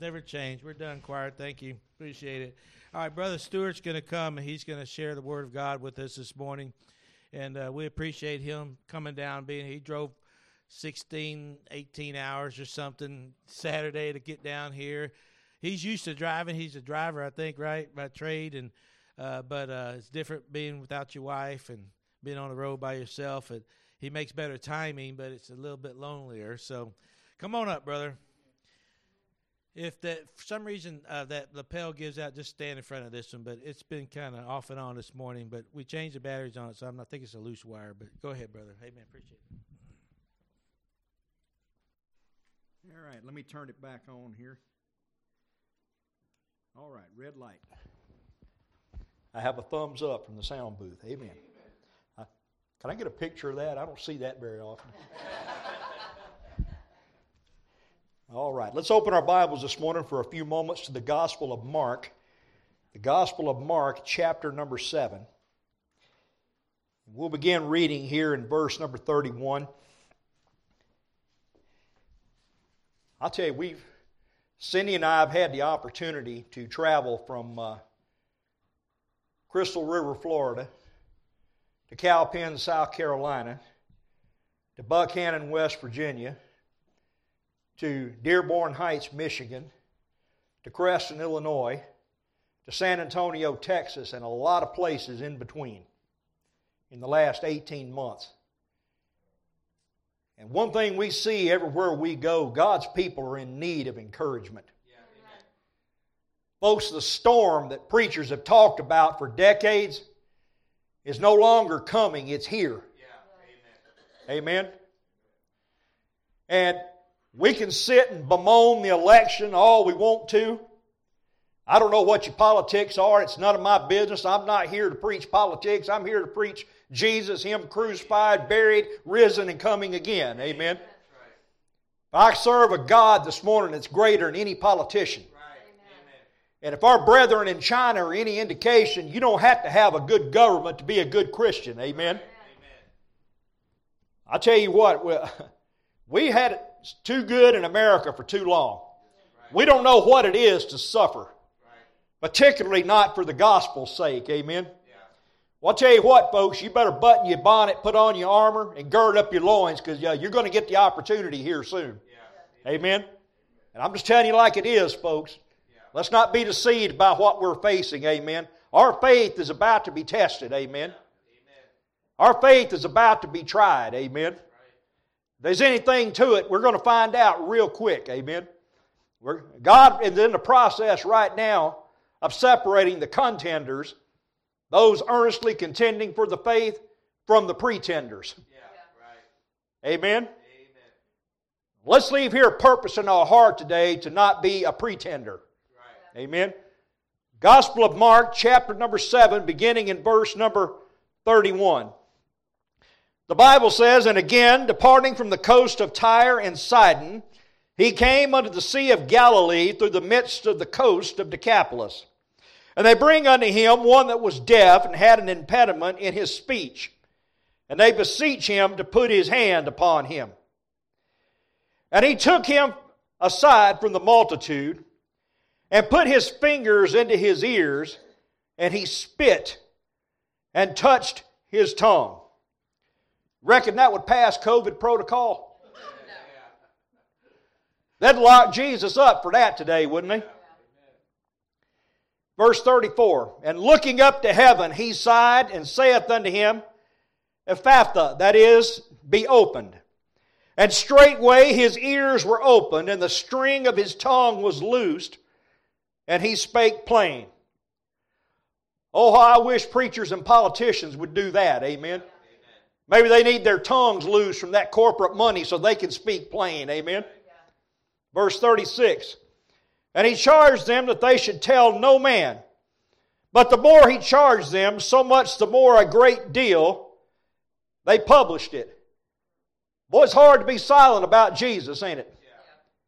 Never change. We're done, choir. Thank you. Appreciate it. All right, Brother Stewart's going to come, and he's going to share the Word of God with us this morning. And we appreciate him coming down. He drove 16, 18 hours or something Saturday to get down here. He's used to driving. He's a driver, I think, right, by trade. And but it's different being without your wife and being on the road by yourself. He makes better timing, but it's a little bit lonelier. So come on up, brother. If that for some reason that lapel gives out, just stand in front of this one. But it's been kind of off and on this morning. But we changed the batteries on it, so I think it's a loose wire. But go ahead, brother. Amen. Appreciate it. All right, let me turn it back on here. All right, red light. I have a thumbs up from the sound booth. Amen. Can I get a picture of that? I don't see that very often. All right, let's open our Bibles this morning for a few moments to the Gospel of Mark. The Gospel of Mark, chapter number 7. We'll begin reading here in verse number 31. I'll tell you, Cindy and I have had the opportunity to travel from Crystal River, Florida, to Cowpen, South Carolina, to Buckhannon, West Virginia, to Dearborn Heights, Michigan, to Creston, Illinois, to San Antonio, Texas, and a lot of places in between in the last 18 months. And one thing we see everywhere we go, God's people are in need of encouragement. Yeah. Folks, the storm that preachers have talked about for decades is no longer coming, it's here. Yeah. Amen. Amen. And we can sit and bemoan the election all we want to. I don't know what your politics are. It's none of my business. I'm not here to preach politics. I'm here to preach Jesus, Him crucified, buried, risen, and coming again. Amen. I serve a God this morning that's greater than any politician. And if our brethren in China are any indication, you don't have to have a good government to be a good Christian. Amen. I tell you what, we had it too good in America for too long. We don't know what it is to suffer, particularly not for the gospel's sake. Amen. Well, I'll tell you what, folks, you better button your bonnet, put on your armor, and gird up your loins, because you're going to get the opportunity here soon. Yeah. Amen? And I'm just telling you like it is, folks. Yeah. Let's not be deceived by what we're facing. Amen? Our faith is about to be tested. Amen? Amen. Our faith is about to be tried. Amen? Right. If there's anything to it, we're going to find out real quick. Amen? God is in the process right now of separating the contenders, those earnestly contending for the faith, from the pretenders. Yeah, right. Amen? Amen? Let's leave here a purpose in our heart today to not be a pretender. Right. Amen? Gospel of Mark, chapter number 7, beginning in verse number 31. The Bible says, "And again, departing from the coast of Tyre and Sidon, he came unto the Sea of Galilee through the midst of the coast of Decapolis. And they bring unto him one that was deaf and had an impediment in his speech. And they beseech him to put his hand upon him. And he took him aside from the multitude, and put his fingers into his ears, and he spit, and touched his tongue." Reckon that would pass COVID protocol? They'd lock Jesus up for that today, wouldn't they? Verse 34, "And looking up to heaven, he sighed and saith unto him, Ephphatha, that is, be opened. And straightway his ears were opened, and the string of his tongue was loosed, and he spake plain." Oh, how I wish preachers and politicians would do that, amen? Maybe they need their tongues loose from that corporate money so they can speak plain, amen? Verse 36, "And he charged them that they should tell no man. But the more he charged them, so much the more a great deal they published it." Boy, it's hard to be silent about Jesus, ain't it? Yeah.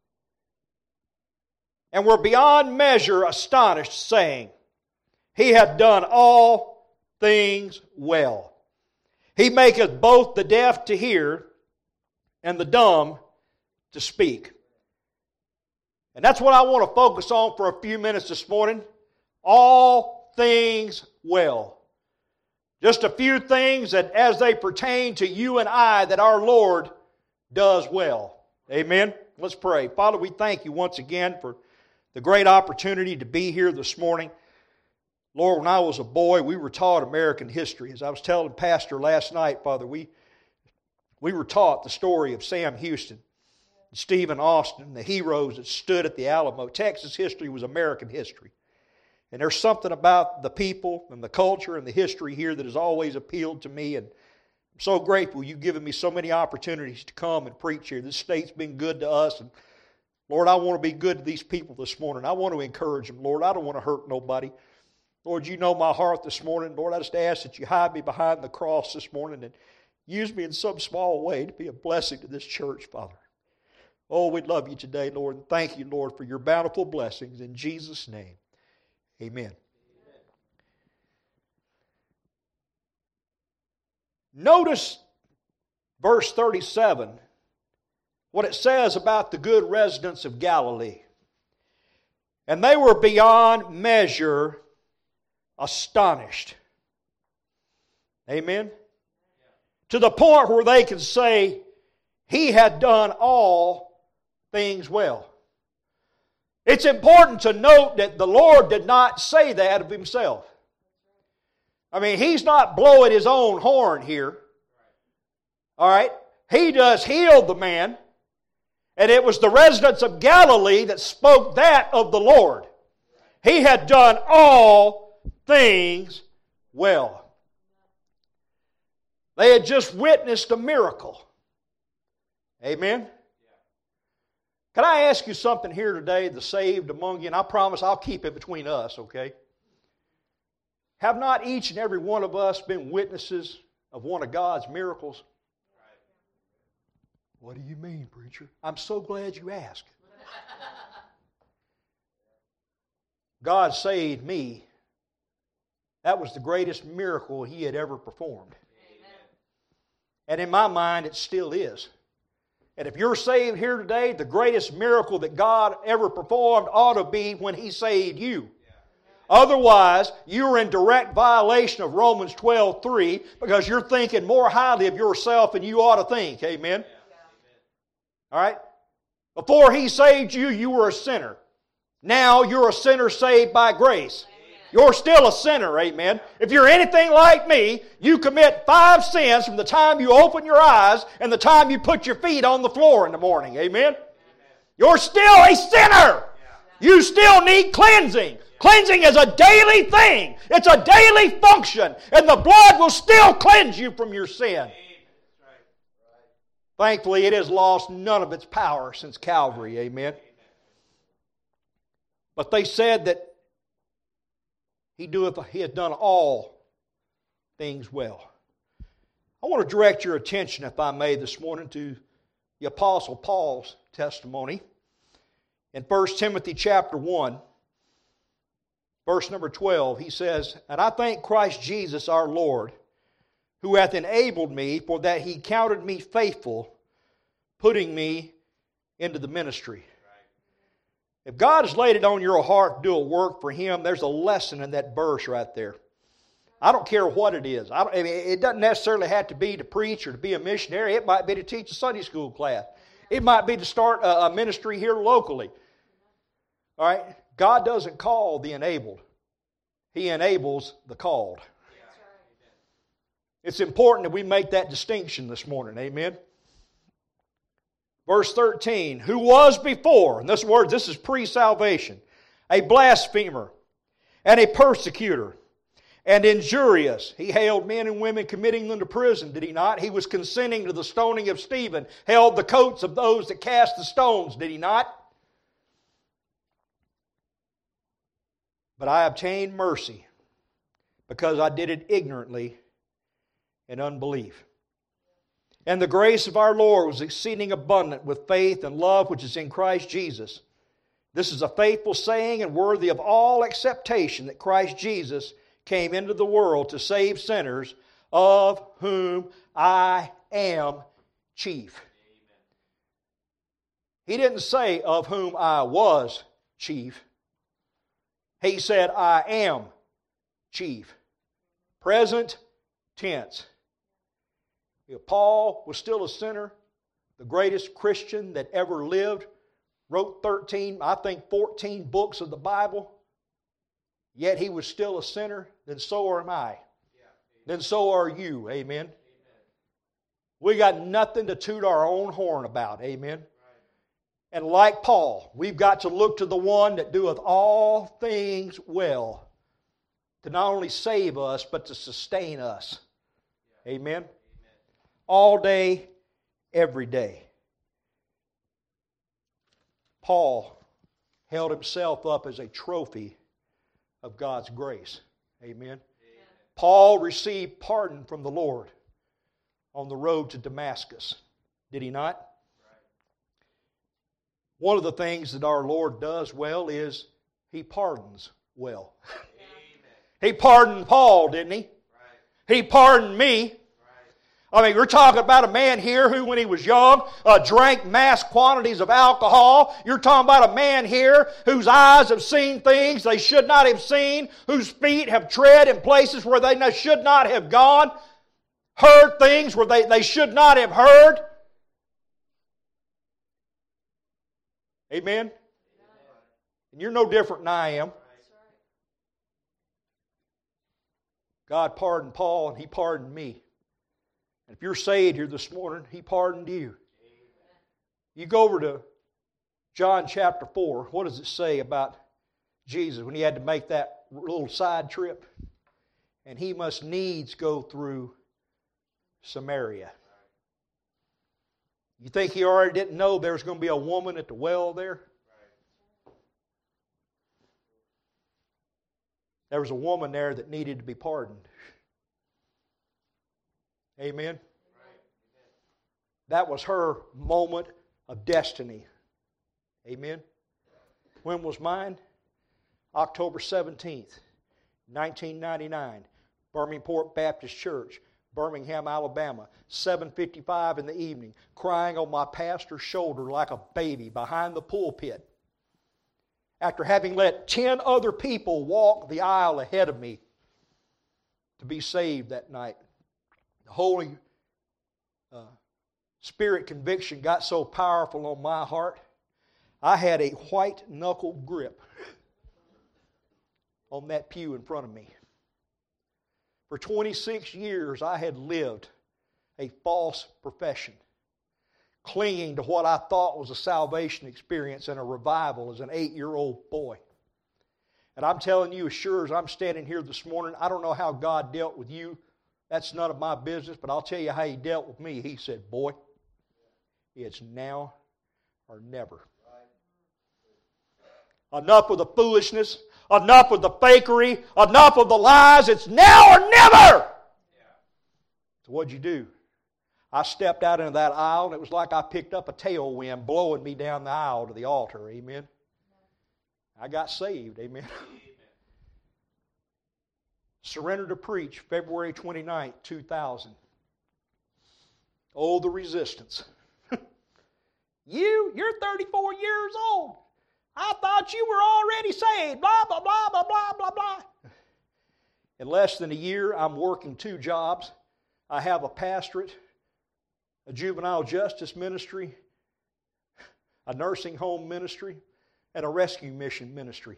"And were beyond measure astonished, saying, He hath done all things well. He maketh both the deaf to hear, and the dumb to speak." And that's what I want to focus on for a few minutes this morning. All things well. Just a few things that as they pertain to you and I that our Lord does well. Amen? Let's pray. Father, we thank you once again for the great opportunity to be here this morning. Lord, when I was a boy, we were taught American history. As I was telling Pastor last night, Father, we were taught the story of Sam Houston, Stephen Austin, the heroes that stood at the Alamo. Texas history was American history. And there's something about the people and the culture and the history here that has always appealed to me. And I'm so grateful you've given me so many opportunities to come and preach here. This state's been good to us. And Lord, I want to be good to these people this morning. I want to encourage them, Lord. I don't want to hurt nobody. Lord, you know my heart this morning. Lord, I just ask that you hide me behind the cross this morning and use me in some small way to be a blessing to this church, Father. Oh, we love you today, Lord, and thank you, Lord, for your bountiful blessings. In Jesus' name, amen. Notice verse 37, what it says about the good residents of Galilee. And they were beyond measure astonished. Amen? To the point where they could say, he had done all things well. It's important to note that the Lord did not say that of himself. I mean, he's not blowing his own horn here. All right? He just healed the man. And it was the residents of Galilee that spoke that of the Lord. He had done all things well. They had just witnessed a miracle. Amen? Can I ask you something here today, the saved among you? And I promise I'll keep it between us, okay? Have not each and every one of us been witnesses of one of God's miracles? What do you mean, preacher? I'm so glad you asked. God saved me. That was the greatest miracle He had ever performed. And in my mind, it still is. And if you're saved here today, the greatest miracle that God ever performed ought to be when He saved you. Otherwise, you're in direct violation of Romans 12:3 because you're thinking more highly of yourself than you ought to think. Amen? All right? Before He saved you, you were a sinner. Now you're a sinner saved by grace. You're still a sinner, amen. If you're anything like me, you commit 5 sins from the time you open your eyes and the time you put your feet on the floor in the morning, amen. You're still a sinner. You still need cleansing. Cleansing is a daily thing. It's a daily function. And the blood will still cleanse you from your sin. Thankfully, it has lost none of its power since Calvary, amen. But they said that He had done all things well. I want to direct your attention, if I may, this morning to the Apostle Paul's testimony. In 1 Timothy chapter 1, verse number 12, he says, "And I thank Christ Jesus our Lord, who hath enabled me, for that He counted me faithful, putting me into the ministry." If God has laid it on your heart to do a work for Him, there's a lesson in that verse right there. I don't care what it is. It doesn't necessarily have to be to preach or to be a missionary. It might be to teach a Sunday school class. It might be to start a ministry here locally. All right? God doesn't call the enabled. He enables the called. It's important that we make that distinction this morning. Amen? Verse 13, who was before, in this word, this is pre-salvation, a blasphemer and a persecutor and injurious. He held men and women, committing them to prison, did he not? He was consenting to the stoning of Stephen, held the coats of those that cast the stones, did he not? But I obtained mercy because I did it ignorantly in unbelief. And the grace of our Lord was exceeding abundant with faith and love which is in Christ Jesus. This is a faithful saying and worthy of all acceptation that Christ Jesus came into the world to save sinners, of whom I am chief. He didn't say of whom I was chief. He said, I am chief. Present tense. If Paul was still a sinner, the greatest Christian that ever lived, wrote 13, I think 14 books of the Bible, yet he was still a sinner, then so am I. Then so are you. Amen. We got nothing to toot our own horn about. Amen. And like Paul, we've got to look to the one that doeth all things well, to not only save us, but to sustain us. Amen. All day, every day. Paul held himself up as a trophy of God's grace. Amen. Paul received pardon from the Lord on the road to Damascus. Did he not? One of the things that our Lord does well is He pardons well. He pardoned Paul, didn't He? He pardoned me. I mean, we're talking about a man here who, when he was young, drank mass quantities of alcohol. You're talking about a man here whose eyes have seen things they should not have seen, whose feet have tread in places where they should not have gone, heard things where they should not have heard. Amen? And you're no different than I am. God pardoned Paul and He pardoned me. And if you're saved here this morning, He pardoned you. You go over to John chapter 4. What does it say about Jesus when He had to make that little side trip? And He must needs go through Samaria. You think He already didn't know there was going to be a woman at the well there? There was a woman there that needed to be pardoned. Amen? That was her moment of destiny. Amen? When was mine? October 17th, 1999. Birmingport Baptist Church, Birmingham, Alabama, 7:55 in the evening, crying on my pastor's shoulder like a baby behind the pulpit. After having let 10 other people walk the aisle ahead of me to be saved that night. The Holy Spirit conviction got so powerful on my heart, I had a white knuckle grip on that pew in front of me. For 26 years, I had lived a false profession, clinging to what I thought was a salvation experience and a revival as an 8-year-old boy. And I'm telling you, as sure as I'm standing here this morning, I don't know how God dealt with you. That's none of my business, but I'll tell you how He dealt with me. He said, boy, it's now or never. Enough with the foolishness. Enough with the fakery. Enough of the lies. It's now or never. So what'd you do? I stepped out into that aisle, and it was like I picked up a tailwind blowing me down the aisle to the altar. Amen. I got saved. Amen. Surrendered to preach February 29th, 2000. Oh, the resistance. You're 34 years old. I thought you were already saved. Blah, blah, blah, blah, blah, blah, blah. In less than a year, I'm working 2 jobs. I have a pastorate, a juvenile justice ministry, a nursing home ministry, and a rescue mission ministry.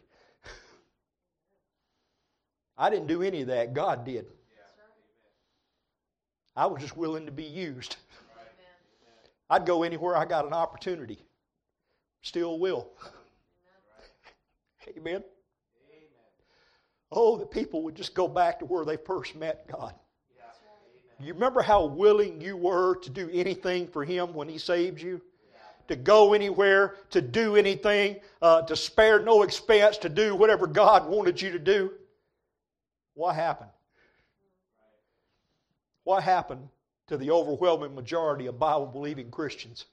I didn't do any of that. God did. I was just willing to be used. I'd go anywhere I got an opportunity. Still will. Amen. Oh, that people would just go back to where they first met God. You remember how willing you were to do anything for Him when He saved you? To go anywhere, to do anything, to spare no expense, to do whatever God wanted you to do. What happened? What happened to the overwhelming majority of Bible-believing Christians?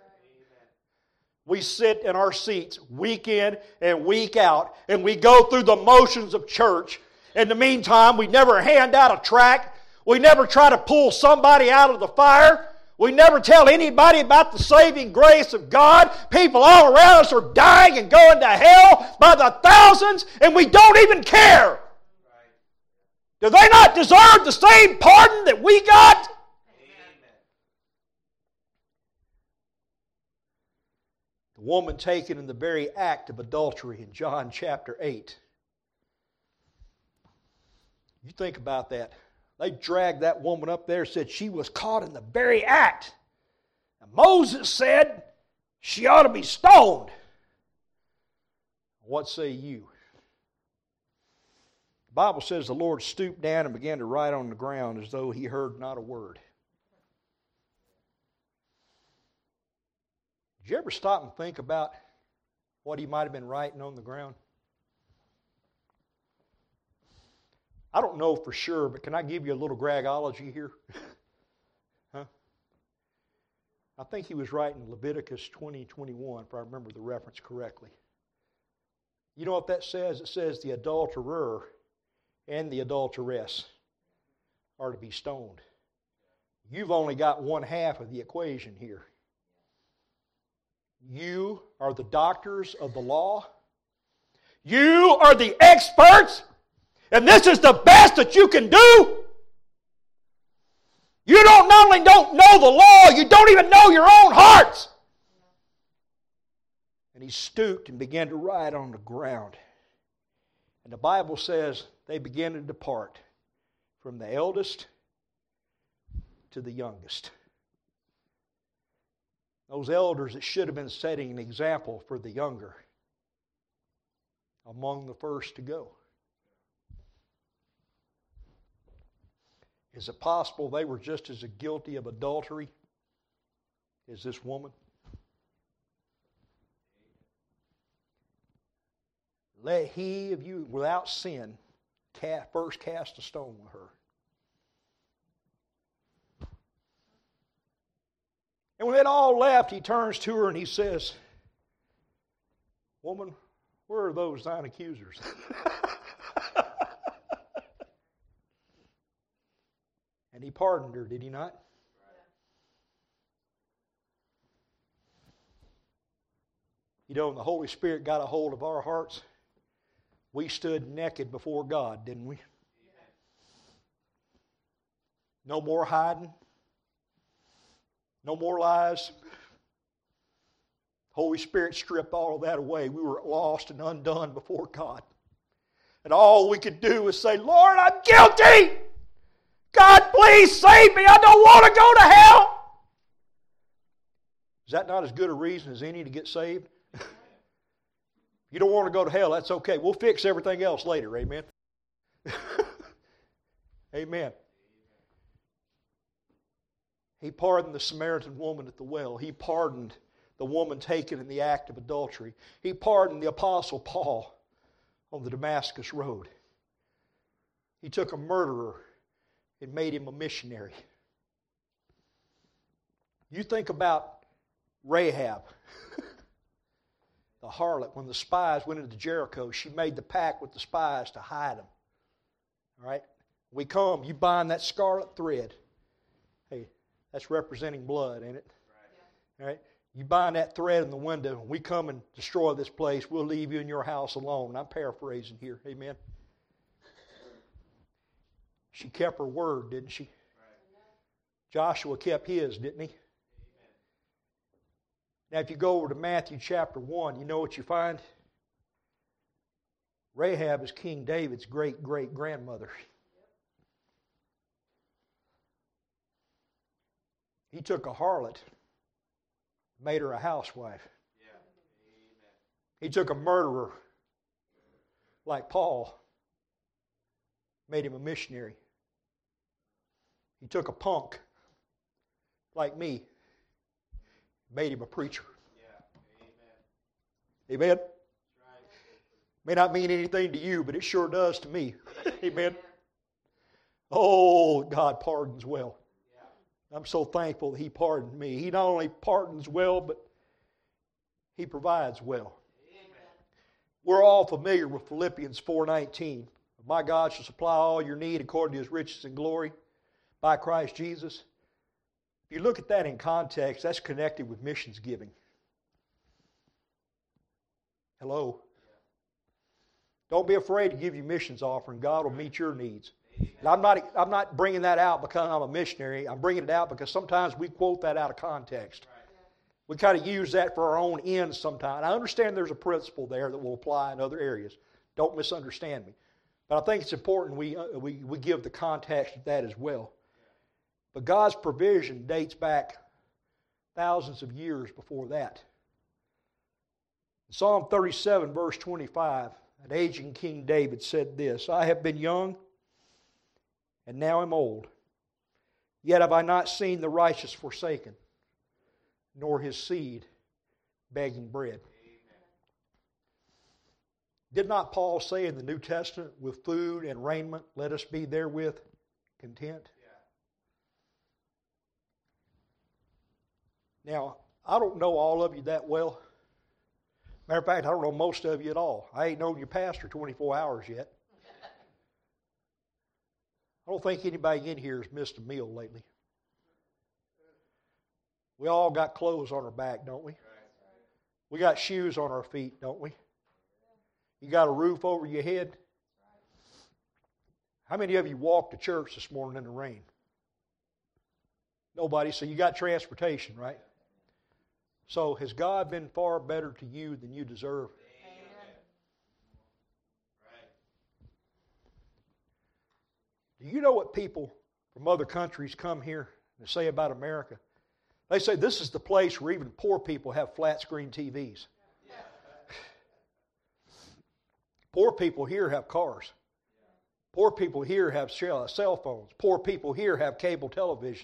We sit in our seats week in and week out, and we go through the motions of church. In the meantime, we never hand out a tract. We never try to pull somebody out of the fire. We never tell anybody about the saving grace of God. People all around us are dying and going to hell by the thousands, and we don't even care. Do they not deserve the same pardon that we got? The woman taken in the very act of adultery in John chapter 8. You think about that. They dragged that woman up there and said she was caught in the very act. And Moses said she ought to be stoned. What say you? The Bible says the Lord stooped down and began to write on the ground as though He heard not a word. Did you ever stop and think about what He might have been writing on the ground? I don't know for sure, but can I give you a little Gregology here? Huh? I think he was writing Leviticus 20:21, if I remember the reference correctly. You know what that says? It says the adulterer and the adulteress are to be stoned. You've only got one half of the equation here. You are the doctors of the law. You are the experts. And this is the best that you can do. You not only don't know the law, you don't even know your own hearts. And he stooped and began to write on the ground. And the Bible says they began to depart from the eldest to the youngest. Those elders that should have been setting an example for the younger, among the first to go. Is it possible they were just as guilty of adultery as this woman? Let he of you without sin first cast a stone on her. And when it all left, he turns to her and he says, "Woman, where are those thine accusers?" And he pardoned her, did he not? You know, when the Holy Spirit got a hold of our hearts, we stood naked before God, didn't we? No more hiding. No more lies. Holy Spirit stripped all of that away. We were lost and undone before God. And all we could do was say, "Lord, I'm guilty! God, please save me. I don't want to go to hell." Is that not as good a reason as any to get saved? You don't want to go to hell, that's okay. We'll fix everything else later, amen? Amen. He pardoned the Samaritan woman at the well. He pardoned the woman taken in the act of adultery. He pardoned the Apostle Paul on the Damascus Road. He took a murderer and made him a missionary. You think about Rahab, the harlot. When the spies went into Jericho, she made the pact with the spies to hide them. All right? We come, you bind that scarlet thread. Hey, that's representing blood, ain't it? Right. All right? You bind that thread in the window, and we come and destroy this place. We'll leave you in your house alone. I'm paraphrasing here. Amen. She kept her word, didn't she? Joshua kept his, didn't he? Now, if you go over to Matthew chapter 1, you know what you find? Rahab is King David's great-great-grandmother. He took a harlot, made her a housewife. He took a murderer like Paul, made him a missionary. He took a punk like me, made him a preacher. Amen? May not mean anything to you, but it sure does to me. Amen? Oh, God pardons well. I'm so thankful that He pardoned me. He not only pardons well, but He provides well. We're all familiar with Philippians 4:19. My God shall supply all your need according to His riches and glory by Christ Jesus. If you look at that in context, that's connected with missions giving. Hello? Don't be afraid to give your missions offering. God will meet your needs. And I'm not bringing that out because I'm a missionary. I'm bringing it out because sometimes we quote that out of context. We kind of use that for our own ends sometimes. I understand there's a principle there that will apply in other areas. Don't misunderstand me. But I think it's important we give the context of that as well. But God's provision dates back thousands of years before that. In Psalm 37, verse 25, an aging King David said this, I have been young, and now am old. Yet have I not seen the righteous forsaken, nor his seed begging bread. Amen. Did not Paul say in the New Testament, with food and raiment, let us be therewith content? Yeah. Now, I don't know all of you that well. Matter of fact, I don't know most of you at all. I ain't known your pastor 24 hours yet. I don't think anybody in here has missed a meal lately. We all got clothes on our back, don't we? We got shoes on our feet, don't we? You got a roof over your head? How many of you walked to church this morning in the rain? Nobody, so you got transportation, right? So has God been far better to you than you deserve? Do you know what people from other countries come here and say about America? They say this is the place where even poor people have flat screen TVs. Yeah. Poor people here have cars. Poor people here have cell phones. Poor people here have cable television.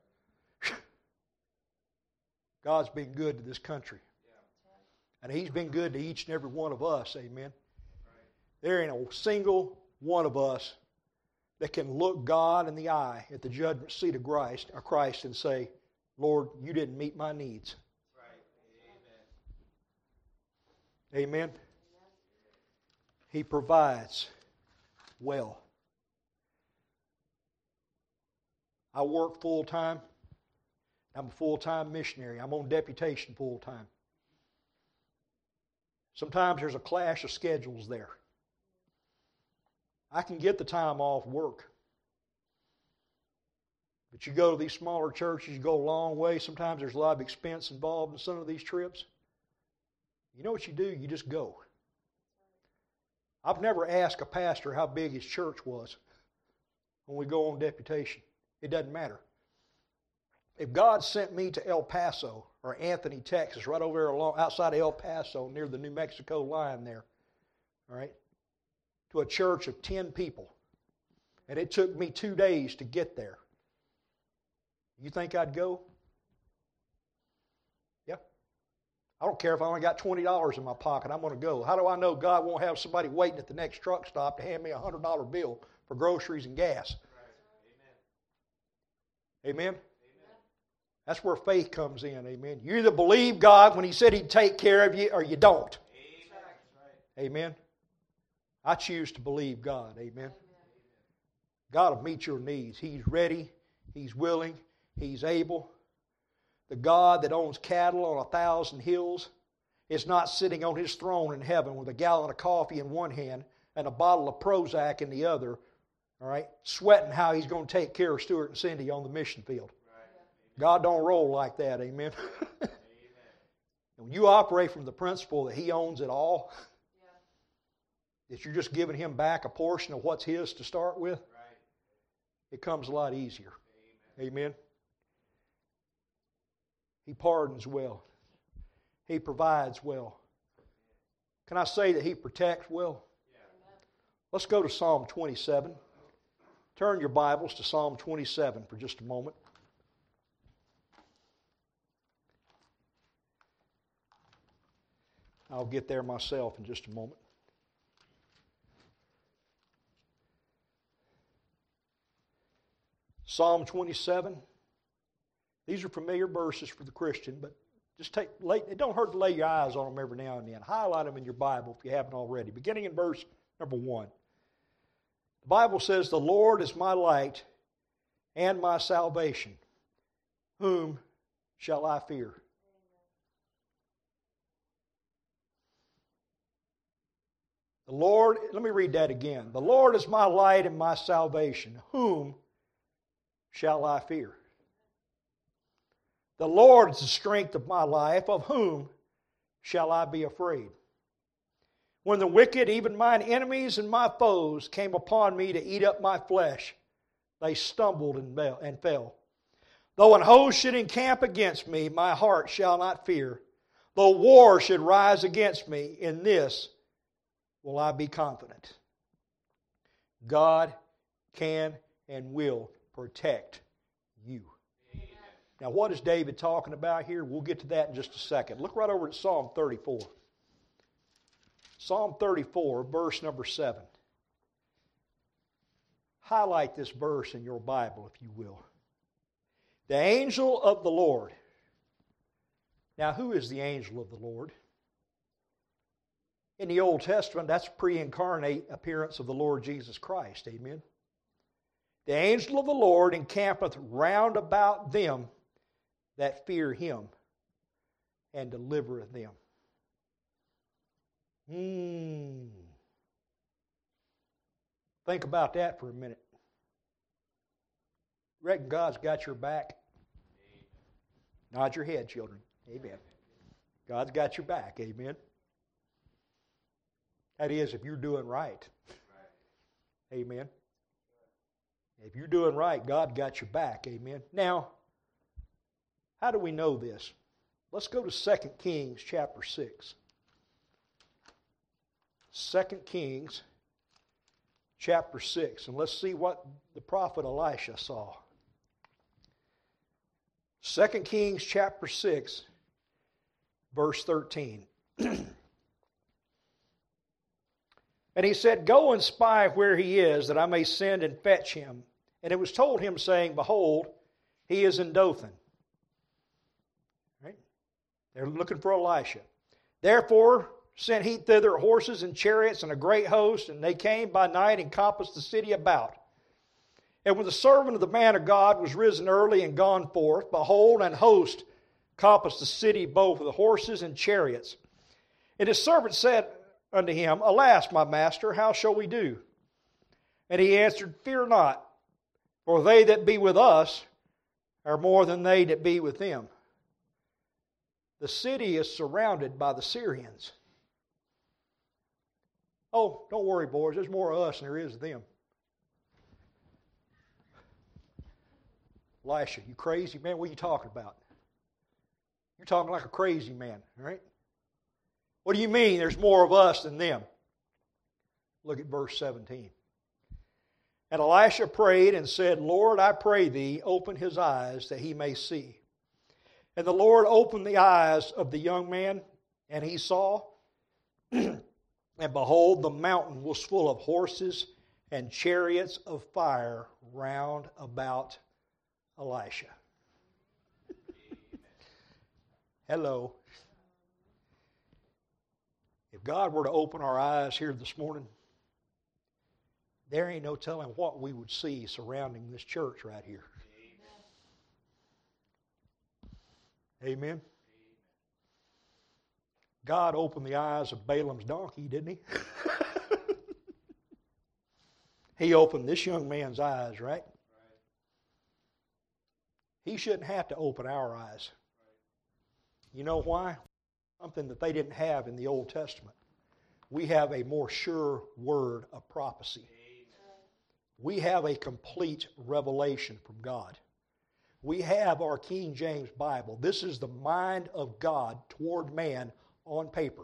God's been good to this country. And He's been good to each and every one of us. Amen. There ain't a single one of us that can look God in the eye at the judgment seat of Christ and say, Lord, you didn't meet my needs. Right. Amen. Amen. He provides well. I work full time. I'm a full-time missionary. I'm on deputation full-time. Sometimes there's a clash of schedules there. I can get the time off work. But you go to these smaller churches, you go a long way. Sometimes there's a lot of expense involved in some of these trips. You know what you do? You just go. I've never asked a pastor how big his church was when we go on deputation. It doesn't matter. If God sent me to El Paso or Anthony, Texas, right over there outside of El Paso near the New Mexico line there, all right, to a church of 10 people, and it took me 2 days to get there, you think I'd go? Yeah. I don't care if I only got $20 in my pocket. I'm going to go. How do I know God won't have somebody waiting at the next truck stop to hand me a $100 bill for groceries and gas? Right. Amen? Amen? That's where faith comes in. Amen. You either believe God when He said He'd take care of you or you don't. Amen. Amen. I choose to believe God. Amen. God will meet your needs. He's ready. He's willing. He's able. The God that owns cattle on 1,000 hills is not sitting on His throne in heaven with a gallon of coffee in one hand and a bottle of Prozac in the other, all right, sweating how He's going to take care of Stuart and Cindy on the mission field. God don't roll like that, amen? Amen. When you operate from the principle that He owns it all, that you're just giving Him back a portion of what's His to start with, it comes a lot easier. Amen. He pardons well. He provides well. Can I say that He protects well? Let's go to Psalm 27. Turn your Bibles to Psalm 27 for just a moment. I'll get there myself in just a moment. Psalm 27. These are familiar verses for the Christian, but it don't hurt to lay your eyes on them every now and then. Highlight them in your Bible if you haven't already. Beginning in verse number 1. The Bible says, "The Lord is my light and my salvation. whom shall I fear? The Lord, let me read that again. The Lord is my light and my salvation. Whom shall I fear? The Lord is the strength of my life. Of whom shall I be afraid? When the wicked, even mine enemies and my foes, came upon me to eat up my flesh, they stumbled and fell. Though an host should encamp against me, my heart shall not fear. Though war should rise against me, in this will I be confident. God can and will protect you. Amen. Now, what is David talking about here? We'll get to that in just a second. Look right over at Psalm 34. Psalm 34, verse number 7. Highlight this verse in your Bible, if you will. The angel of the Lord. Now, who is the angel of the Lord? In the Old Testament, that's a pre-incarnate appearance of the Lord Jesus Christ. Amen. The angel of the Lord encampeth round about them that fear Him, and delivereth them. Think about that for a minute. Reckon God's got your back? Nod your head, children. Amen. God's got your back. Amen. That is, if you're doing right. Amen. If you're doing right, God got your back. Amen. Now, how do we know this? Let's go to 2 Kings chapter 6. 2 Kings chapter 6. And let's see what the prophet Elisha saw. 2 Kings chapter 6, verse 13. And he said, Go and spy where he is, that I may send and fetch him. And it was told him, saying, Behold, he is in Dothan. Right? They're looking for Elisha. Therefore sent he thither horses and chariots and a great host, and they came by night and compassed the city about. And when the servant of the man of God was risen early and gone forth, behold, an host compassed the city both with horses and chariots. And his servant said unto him, Alas, my master, how shall we do? And he answered, Fear not, for they that be with us are more than they that be with them. The city is surrounded by the Syrians. Oh, don't worry, boys, there's more of us than there is of them. Elisha, you crazy man? What are you talking about? You're talking like a crazy man, right? What do you mean there's more of us than them? Look at verse 17. And Elisha prayed and said, Lord, I pray thee, open his eyes that he may see. And the Lord opened the eyes of the young man, and he saw, and behold, the mountain was full of horses and chariots of fire round about Elisha. Hello. If God were to open our eyes here this morning, there ain't no telling what we would see surrounding this church right here. Amen. God opened the eyes of Balaam's donkey, didn't he? He opened this young man's eyes, right? He shouldn't have to open our eyes. You know why? Something that they didn't have in the Old Testament. We have a more sure word of prophecy. We have a complete revelation from God. We have our King James Bible. This is the mind of God toward man on paper.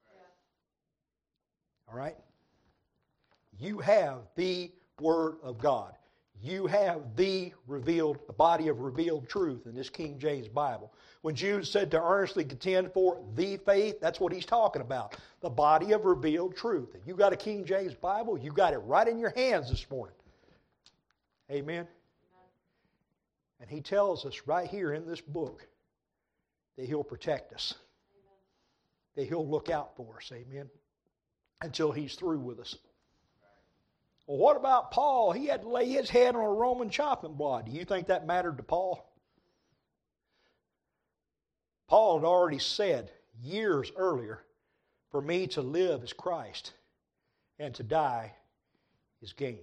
All right? You have the Word of God. You have the body of revealed truth in this King James Bible. When Jude said to earnestly contend for the faith, that's what he's talking about. The body of revealed truth. If you got a King James Bible, you got it right in your hands this morning. Amen. And he tells us right here in this book that he'll protect us. That he'll look out for us. Amen. Until he's through with us. Well, what about Paul? He had to lay his head on a Roman chopping block. Do you think that mattered to Paul? Paul had already said years earlier, for me to live is Christ, and to die is gain.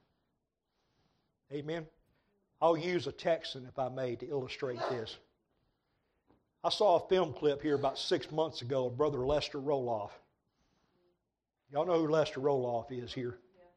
Amen. I'll use a Texan, if I may, to illustrate this. I saw a film clip here about 6 months ago of Brother Lester Roloff. Y'all know who Lester Roloff is here.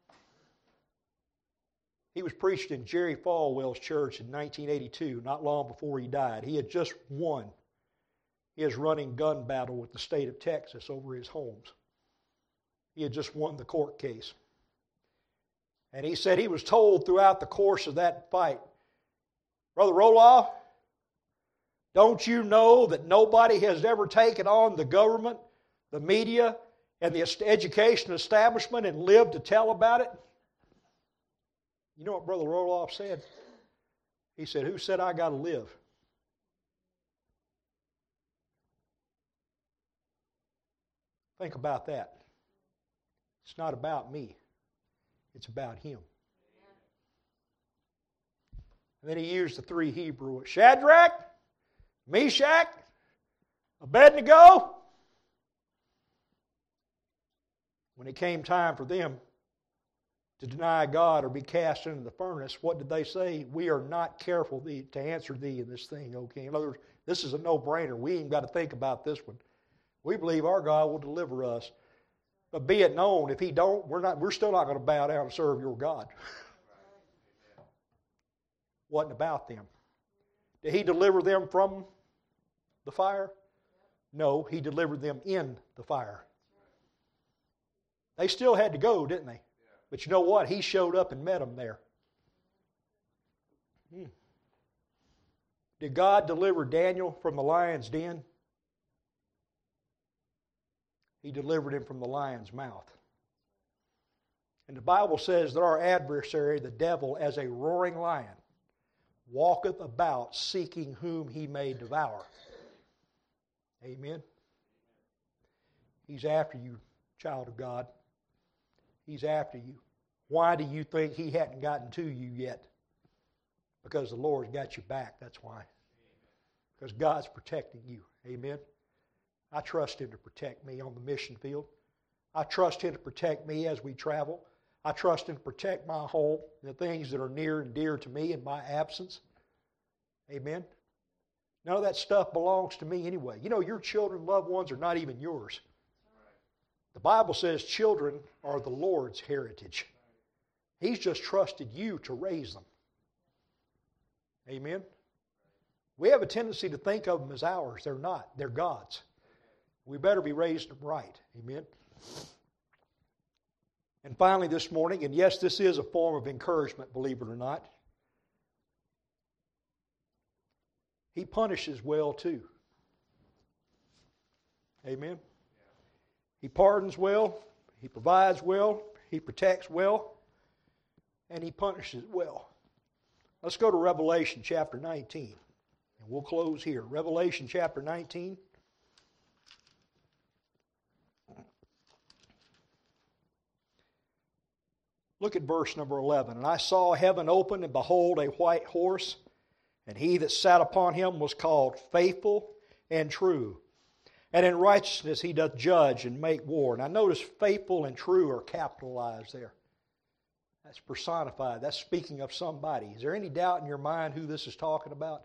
He was preached in Jerry Falwell's church in 1982, not long before he died. He had just won his running gun battle with the state of Texas over his homes. He had just won the court case. And he said he was told throughout the course of that fight, Brother Roloff, don't you know that nobody has ever taken on the government, the media, and the education establishment and lived to tell about it? You know what Brother Roloff said? He said, who said I got to live? Think about that. It's not about me. It's about Him. And then he used the three Hebrew words, Shadrach, Meshach, Abednego. When it came time for them to deny God or be cast into the furnace, what did they say? We are not careful to answer thee in this thing, O king. In other words, this is a no-brainer. We ain't got to think about this one. We believe our God will deliver us. But be it known, if He don't, we're still not going to bow down and serve your God. Wasn't about them. Did He deliver them from the fire? No, He delivered them in the fire. They still had to go, didn't they? But you know what? He showed up and met them there. Did God deliver Daniel from the lion's den? He delivered him from the lion's mouth. And the Bible says that our adversary, the devil, as a roaring lion, walketh about seeking whom he may devour. Amen. He's after you, child of God. He's after you. Why do you think he hadn't gotten to you yet? Because the Lord's got you back, that's why. Because God's protecting you. Amen. I trust Him to protect me on the mission field. I trust Him to protect me as we travel. I trust Him to protect my home, the things that are near and dear to me in my absence. Amen. None of that stuff belongs to me anyway. You know, your children, loved ones, are not even yours. The Bible says children are the Lord's heritage. He's just trusted you to raise them. Amen. We have a tendency to think of them as ours. They're not. They're God's. We better be raising them right. Amen. And finally this morning, and yes, this is a form of encouragement, believe it or not, He punishes well too. Amen. He pardons well, He provides well, He protects well, and He punishes well. Let's go to Revelation chapter 19, and we'll close here. Revelation chapter 19. Look at verse number 11. And I saw heaven open, and behold, a white horse, and he that sat upon him was called Faithful and True. And in righteousness he doth judge and make war. Now notice faithful and true are capitalized there. That's personified. That's speaking of somebody. Is there any doubt in your mind who this is talking about?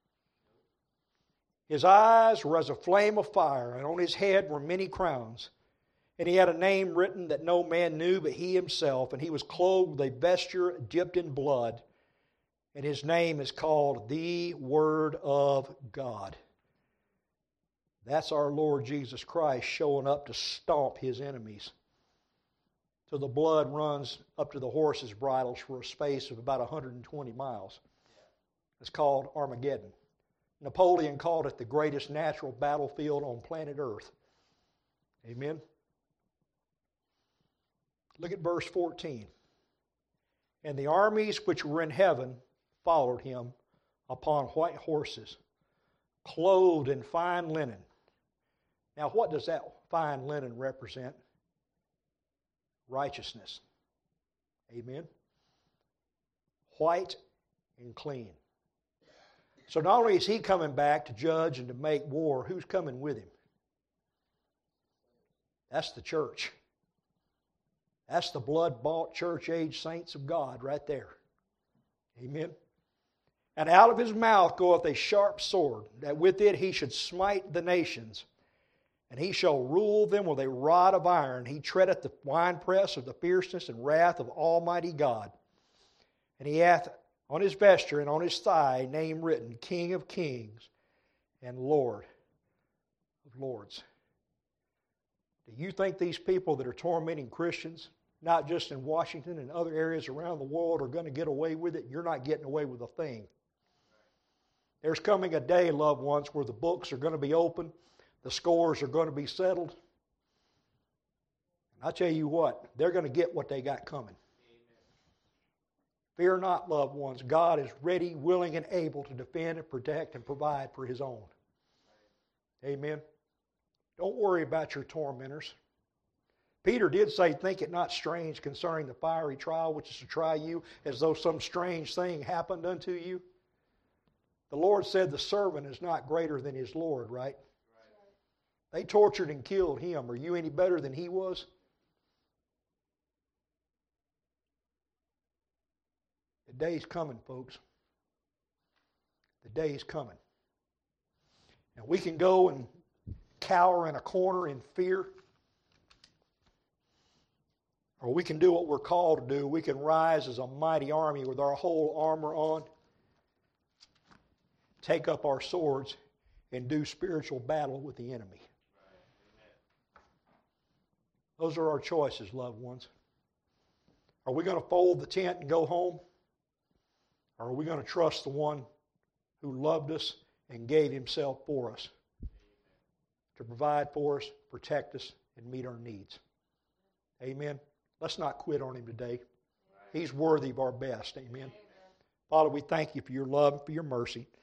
His eyes were as a flame of fire, and on his head were many crowns. And he had a name written that no man knew but he himself, and he was clothed with a vesture dipped in blood, and his name is called the Word of God. That's our Lord Jesus Christ showing up to stomp His enemies. So the blood runs up to the horses' bridles for a space of about 120 miles. It's called Armageddon. Napoleon called it the greatest natural battlefield on planet Earth. Amen. Look at verse 14. And the armies which were in heaven followed him upon white horses, clothed in fine linen. Now, what does that fine linen represent? Righteousness. Amen. White and clean. So not only is He coming back to judge and to make war, who's coming with Him? That's the church. That's the blood-bought church-age saints of God right there. Amen. And out of His mouth goeth a sharp sword, that with it He should smite the nations. And He shall rule them with a rod of iron. He treadeth the winepress of the fierceness and wrath of Almighty God. And He hath on His vesture and on His thigh a name written, King of Kings and Lord of Lords. Do you think these people that are tormenting Christians, not just in Washington and other areas around the world, are going to get away with it? You're not getting away with a thing. There's coming a day, loved ones, where the books are going to be open, the scores are going to be settled. And I tell you what, they're going to get what they got coming. Fear not, loved ones. God is ready, willing, and able to defend and protect and provide for His own. Amen. Don't worry about your tormentors. Peter did say, think it not strange concerning the fiery trial which is to try you, as though some strange thing happened unto you. The Lord said the servant is not greater than his Lord, right? They tortured and killed Him. Are you any better than He was? The day's coming, folks. The day's coming. And we can go and cower in a corner in fear. Or we can do what we're called to do. We can rise as a mighty army with our whole armor on, take up our swords, and do spiritual battle with the enemy. Those are our choices, loved ones. Are we going to fold the tent and go home? Or are we going to trust the one who loved us and gave Himself for us to provide for us, protect us, and meet our needs? Amen. Let's not quit on Him today. He's worthy of our best. Amen. Father, we thank You for Your love and for Your mercy.